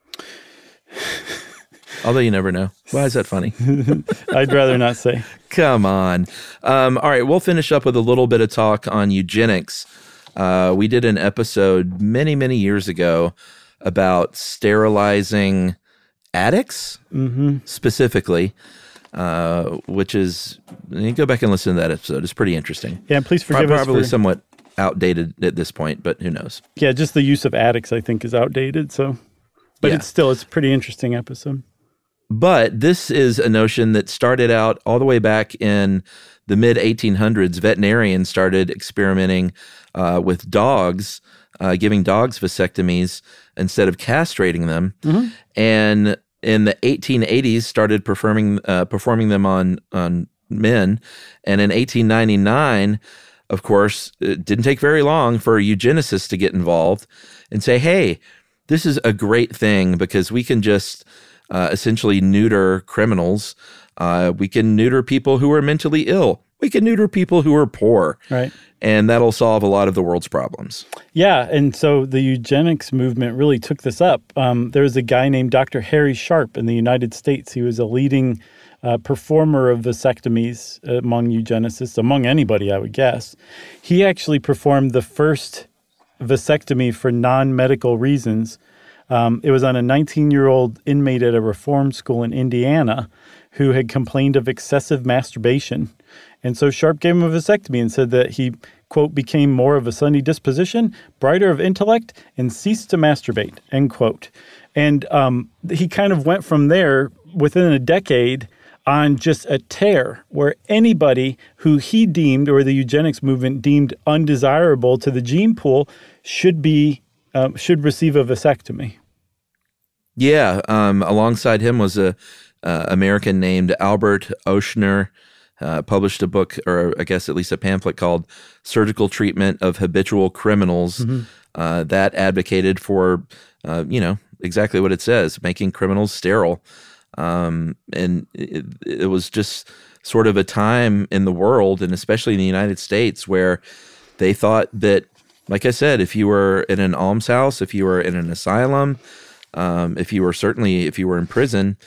Although you never know. Why is that funny? I'd rather not say. Come on. Um, all right, we'll finish up with a little bit of talk on eugenics. Uh, we did an episode many, many years ago about sterilizing addicts, mm-hmm. specifically, uh, which is, you go back and listen to that episode. It's pretty interesting. Yeah, please forgive Pro- us. Probably for, somewhat outdated at this point, but who knows? Yeah, just the use of addicts, I think, is outdated. So, but yeah. it's still, it's a pretty interesting episode. But this is a notion that started out all the way back in the mid eighteen hundreds. Veterinarians started experimenting uh, with dogs, uh, giving dogs vasectomies instead of castrating them. Mm-hmm. And in the eighteen eighties, started performing uh, performing them on on men. And in eighteen ninety-nine, of course, it didn't take very long for eugenicists to get involved and say, "Hey, this is a great thing because we can just." Uh, essentially neuter criminals. Uh, we can neuter people who are mentally ill. We can neuter people who are poor. Right. And that'll solve a lot of the world's problems. Yeah, and so the eugenics movement really took this up. Um, there was a guy named Doctor Harry Sharp in the United States. He was a leading uh, performer of vasectomies among eugenicists, among anybody, I would guess. He actually performed the first vasectomy for non-medical reasons. Um, it was on a nineteen-year-old inmate at a reform school in Indiana who had complained of excessive masturbation. And so Sharp gave him a vasectomy and said that he, quote, became more of a sunny disposition, brighter of intellect, and ceased to masturbate, end quote. And um, he kind of went from there within a decade on just a tear where anybody who he deemed, or the eugenics movement deemed undesirable to the gene pool should be Uh, should receive a vasectomy. Yeah, um, alongside him was a uh, American named Albert Ochsner, uh, published a book, or I guess at least a pamphlet called "Surgical Treatment of Habitual Criminals," Mm-hmm. uh, that advocated for, uh, you know, exactly what it says, making criminals sterile. Um, and it, it was just sort of a time in the world, and especially in the United States, where they thought that, like I said, if you were in an almshouse, if you were in an asylum, um, if you were certainly, if you were in prison,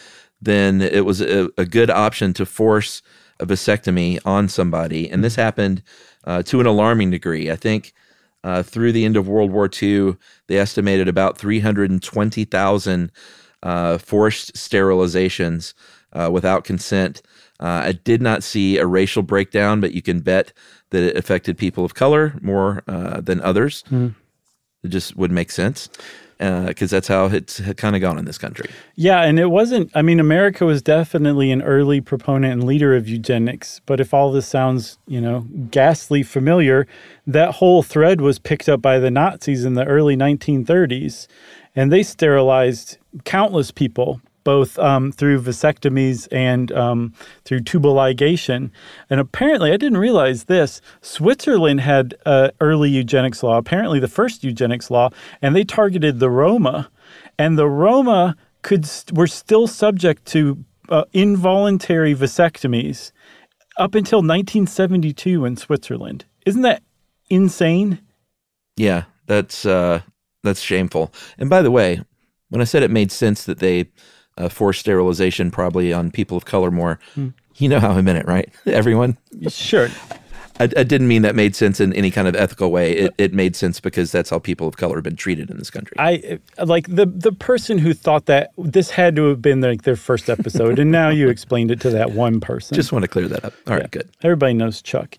then it was a, a good option to force a vasectomy on somebody. And this happened uh, to an alarming degree. I think uh, through the end of World War Two, they estimated about three hundred twenty thousand uh, forced sterilizations uh, without consent. Uh, I did not see a racial breakdown, but you can bet that it affected people of color more uh, than others. Mm. It just would make sense because uh, that's how it's kind of gone in this country. Yeah, and it wasn't, I mean, America was definitely an early proponent and leader of eugenics, but if all this sounds, you know, ghastly familiar, that whole thread was picked up by the Nazis in the early nineteen thirties, and they sterilized countless people, both um, through vasectomies and um, through tubal ligation. And apparently, I didn't realize this, Switzerland had an early eugenics law, apparently the first eugenics law, and they targeted the Roma. And the Roma could were still subject to uh, involuntary vasectomies up until nineteen seventy-two in Switzerland. Isn't that insane? Yeah, that's uh, that's shameful. And by the way, when I said it made sense that they Uh, forced sterilization probably on people of color more. Hmm. You know how I meant it, right? Everyone? Sure. I, I didn't mean that made sense in any kind of ethical way. It, it made sense because that's how people of color have been treated in this country. I like the the person who thought that this had to have been like their first episode, and now you explained it to that one person. Just want to clear that up. All right, yeah. Good. Everybody knows Chuck.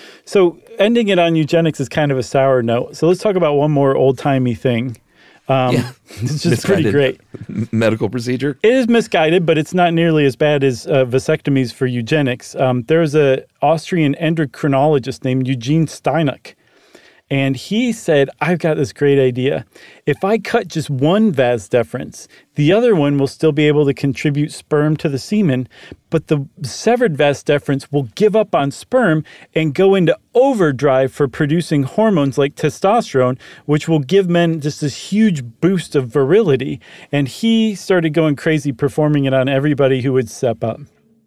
So ending it on eugenics is kind of a sour note. So let's talk about one more old-timey thing. Um, yeah. It's just pretty great. Medical procedure? It is misguided, but it's not nearly as bad as uh, vasectomies for eugenics. Um, there was an Austrian endocrinologist named Eugene Steinach, and he said, I've got this great idea. If I cut just one vas deferens, the other one will still be able to contribute sperm to the semen, but the severed vas deferens will give up on sperm and go into overdrive for producing hormones like testosterone, which will give men just this huge boost of virility. And he started going crazy, performing it on everybody who would step up.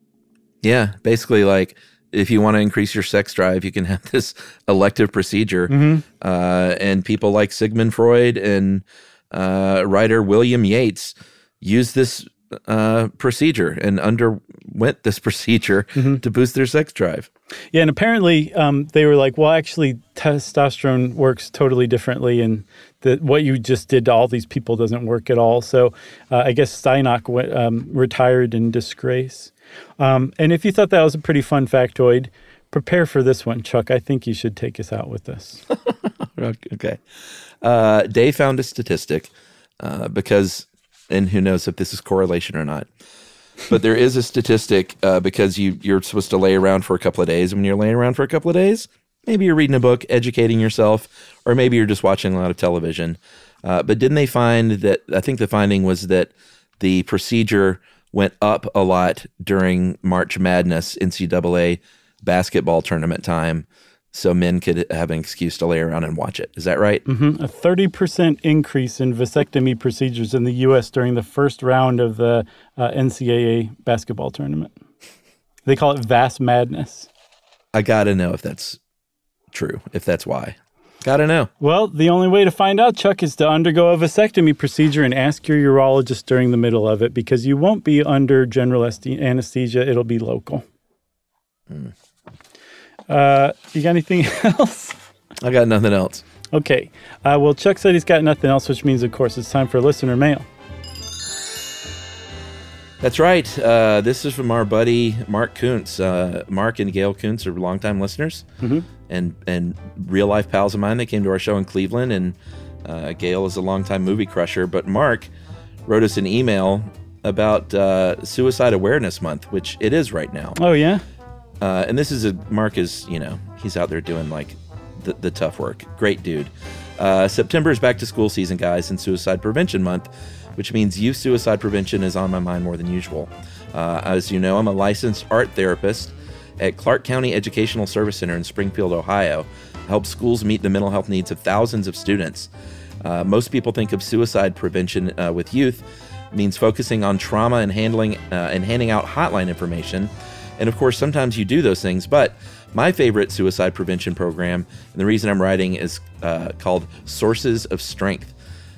Yeah, basically like, if you want to increase your sex drive, you can have this elective procedure. Mm-hmm. Uh, and people like Sigmund Freud and uh, writer William Yates used this uh, procedure and underwent this procedure mm-hmm. to boost their sex drive. Yeah, and apparently um, they were like, well, actually, testosterone works totally differently, and that what you just did to all these people doesn't work at all. So uh, I guess Steinach went, um, retired in disgrace. Um, and if you thought that was a pretty fun factoid, prepare for this one, Chuck. I think you should take us out with this. Okay. Uh, Dave found a statistic uh, because, and who knows if this is correlation or not, but there is a statistic uh, because you, you're supposed to lay around for a couple of days. When you're laying around for a couple of days, maybe you're reading a book, educating yourself, or maybe you're just watching a lot of television. Uh, but didn't they find that, I think the finding was that the procedure went up a lot during March Madness N C double A basketball tournament time, so men could have an excuse to lay around and watch it. Is that right? Mm-hmm. A thirty percent increase in vasectomy procedures in the U S during the first round of the uh, N C double A basketball tournament. They call it Vas Madness. I got to know if that's true, if that's why. Got to know. Well, the only way to find out, Chuck, is to undergo a vasectomy procedure and ask your urologist during the middle of it, because you won't be under general anesthesia. It'll be local. Mm. Uh, you got anything else? I got nothing else. Okay. Uh, well, Chuck said he's got nothing else, which means, of course, it's time for listener mail. That's right. Uh, this is from our buddy Mark Kuntz. Uh, Mark and Gail Kuntz are longtime listeners mm-hmm. and and real life pals of mine. They came to our show in Cleveland, and uh, Gail is a longtime movie crusher. But Mark wrote us an email about uh, Suicide Awareness Month, which it is right now. Oh yeah. Uh, and this is a Mark is you know he's out there doing like the, the tough work. Great dude. Uh, September is back to school season, guys, and Suicide Prevention Month, which means youth suicide prevention is on my mind more than usual. Uh, as you know, I'm a licensed art therapist at Clark County Educational Service Center in Springfield, Ohio. I help schools meet the mental health needs of thousands of students. Uh, most people think of suicide prevention uh, with youth means focusing on trauma and handling uh, and handing out hotline information. And of course, sometimes you do those things, but my favorite suicide prevention program, and the reason I'm writing, is uh, called Sources of Strength.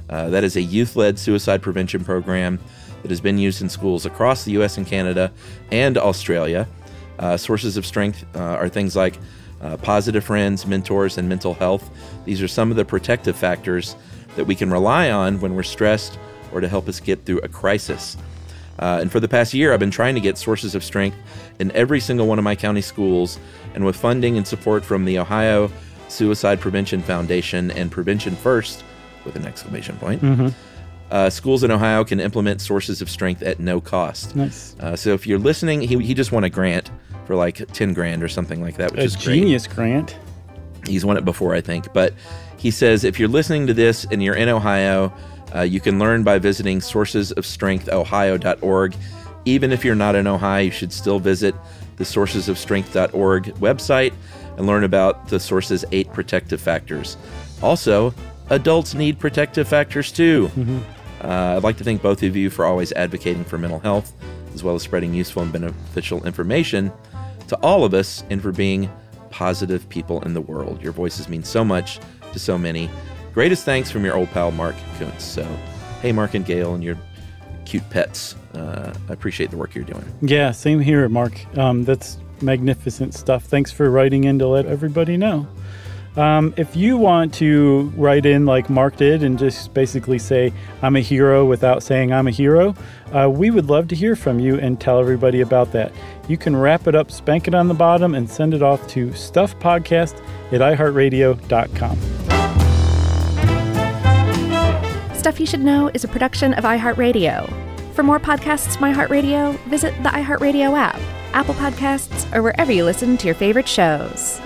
Uh, that is a youth-led suicide prevention program that has been used in schools across the U S and Canada and Australia. Uh, sources of strength uh, are things like uh, positive friends, mentors, and mental health. These are some of the protective factors that we can rely on when we're stressed or to help us get through a crisis. Uh, and for the past year, I've been trying to get Sources of Strength in every single one of my county schools, and with funding and support from the Ohio Suicide Prevention Foundation and Prevention First, with an exclamation point, mm-hmm. Uh, schools in Ohio can implement Sources of Strength at no cost. Nice. Uh, so if you're listening, he, he just won a grant for like ten grand or something like that, which a is great. Genius grant. He's won it before, I think. But he says if you're listening to this and you're in Ohio, uh, you can learn by visiting sources of strength ohio dot org. Even if you're not in Ohio, you should still visit the sources of strength dot org website and learn about the Source's eight protective factors. Also, adults need protective factors too. Mm-hmm. Uh, I'd like to thank both of you for always advocating for mental health, as well as spreading useful and beneficial information to all of us, and for being positive people in the world. Your voices mean so much to so many. Greatest thanks from your old pal, Mark Kuntz. So, hey, Mark and Gail and your cute pets. Uh, I appreciate the work you're doing. Yeah, same here, Mark. Um, that's magnificent stuff. Thanks for writing in to let everybody know. Um, if you want to write in like Mark did and just basically say, I'm a hero without saying I'm a hero, uh, we would love to hear from you and tell everybody about that. You can wrap it up, spank it on the bottom, and send it off to stuffpodcast at i heart radio dot com. Stuff You Should Know is a production of iHeartRadio. For more podcasts from iHeartRadio, visit the iHeartRadio app, Apple Podcasts, or wherever you listen to your favorite shows.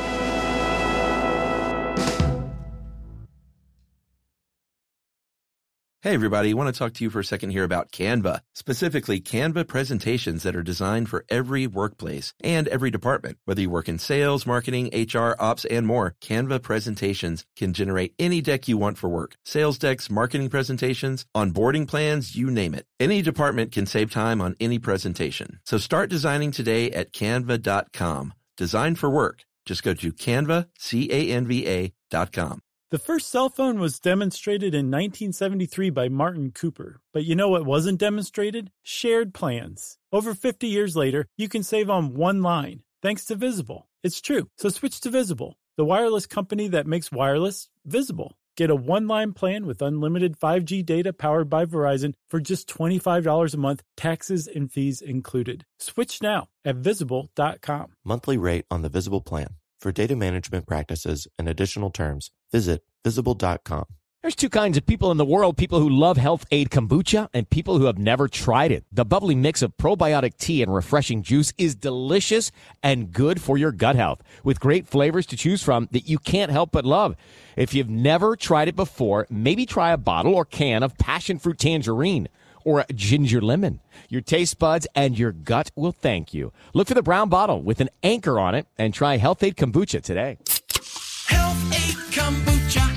Hey everybody, I want to talk to you for a second here about Canva, specifically Canva presentations that are designed for every workplace and every department. Whether you work in sales, marketing, H R, ops, and more, Canva presentations can generate any deck you want for work. Sales decks, marketing presentations, onboarding plans, you name it. Any department can save time on any presentation. So start designing today at canva dot com. Design for work. Just go to Canva, C A N V A dot com. The first cell phone was demonstrated in nineteen seventy-three by Martin Cooper. But you know what wasn't demonstrated? Shared plans. Over fifty years later, you can save on one line, thanks to Visible. It's true. So switch to Visible, the wireless company that makes wireless visible. Get a one-line plan with unlimited five G data powered by Verizon for just twenty-five dollars a month, taxes and fees included. Switch now at visible dot com. Monthly rate on the Visible plan. For data management practices and additional terms, visit visible dot com. There's two kinds of people in the world, people who love Health Aid Kombucha and people who have never tried it. The bubbly mix of probiotic tea and refreshing juice is delicious and good for your gut health, with great flavors to choose from that you can't help but love. If you've never tried it before, maybe try a bottle or can of passion fruit tangerine or ginger lemon. Your taste buds and your gut will thank you. Look for the brown bottle with an anchor on it and try Health Aid Kombucha today. Health Aid Kombucha.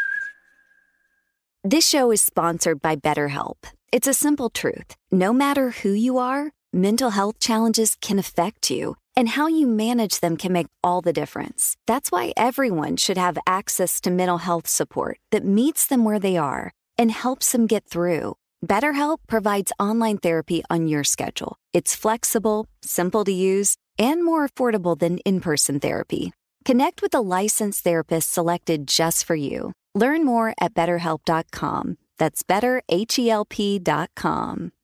This show is sponsored by BetterHelp. It's a simple truth. No matter who you are, mental health challenges can affect you, and how you manage them can make all the difference. That's why everyone should have access to mental health support that meets them where they are and helps them get through. BetterHelp provides online therapy on your schedule. It's flexible, simple to use, and more affordable than in-person therapy. Connect with a licensed therapist selected just for you. Learn more at better help dot com. That's better H E L P dot com.